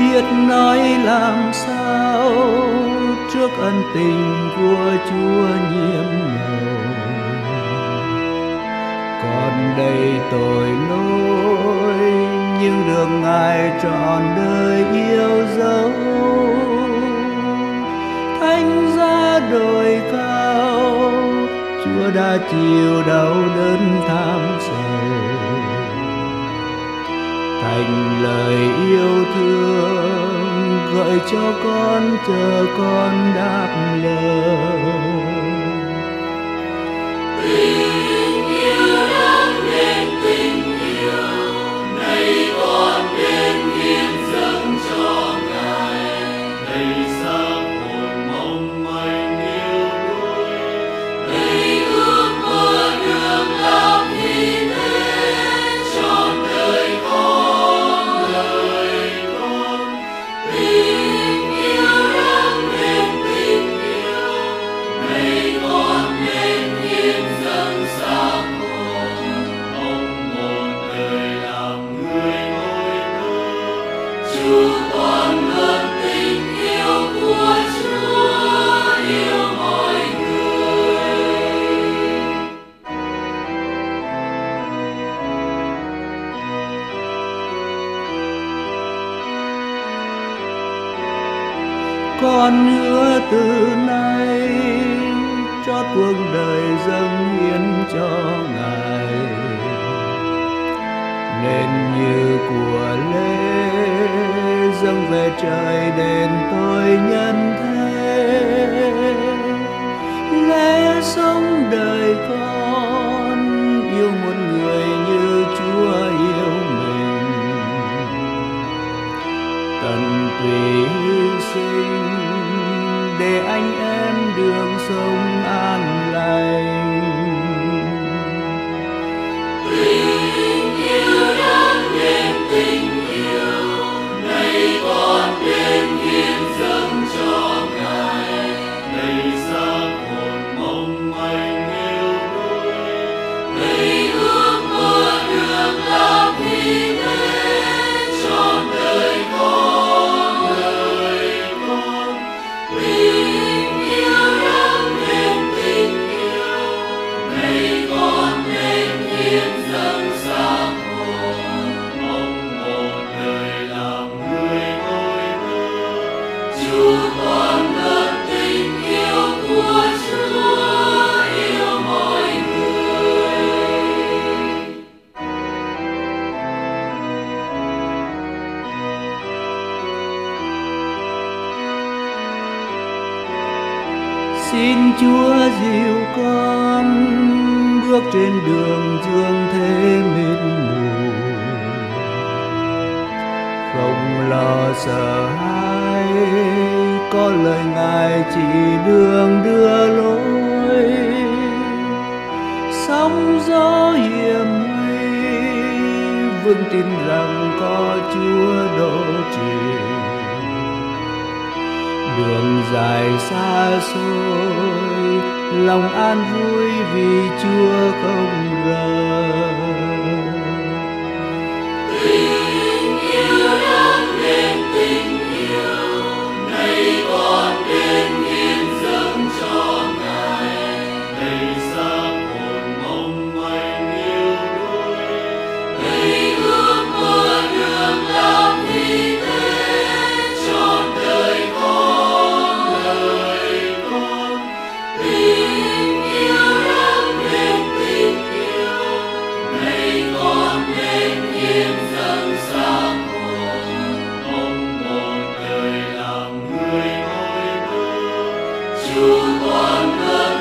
biết nói làm sao trước ân tình của Chúa nhiệm màu. Còn đây tội lỗi nhưng được Ngài trọn đời yêu dấu. Thánh giá đồi cao, Chúa đã chịu đau đớn tham sầu. Thành lời yêu thương gợi cho con, chờ con đáp lời. Tình yêu đáng nên tình yêu, nay con đến hiến dâng cho Ngài. Đây xác hồn mong manh yêu đuối, đây ước mơ được làm hy thế trọn đời con, đời con. Tình yêu đáng nên tình yêu, nay con nên hiến dâng xác hồn. Ông một đời làm người ngôi thơ, Chúa toàn luôn tình yêu của Chúa yêu mọi người. Con hứa từ nay cho cuộc đời dâng hiến cho Ngài, nên như của lễ dâng về trời đền tôi nhân thế. Lẽ sống đời con yêu một người như Chúa yêu mình, tận tụy hy sinh để anh em đường sống an lành. Tình yêu đáng nên tình yêu, nay con đến hiến dâng cho Ngài. Đây xác hồn mong manh yêu đuối, đây ước mơ được làm hy thế trọn đời con, đời con. Tình yêu đáng nên tình yêu, nay con nên hiến dâng xác hồn. Mong một đời làm người ngôi thơ, Chúa toàn luôn tình yêu của Chúa yêu mọi người. Xin Chúa dìu con bước trên đường dương thế mịt mù, không lo sợ hãi, có lời Ngài chỉ đường đưa lối. Sóng gió hiểm nguy vững tin rằng có Chúa độ trì. Đường dài xa xôi, lòng an vui vì Chúa không rời. Tình yêu đáng nên tình yêu, nay con đến hiến dâng cho Ngài. Đây xác hồn mong manh yêu đuối, đây ước mơ được làm hy thế trọn đời con, đời con. Tình yêu đáng nên tình yêu, nay con nên hiến dâng xác hồn. Ông một đời làm người ngôi thơ, Chúa toàn luôn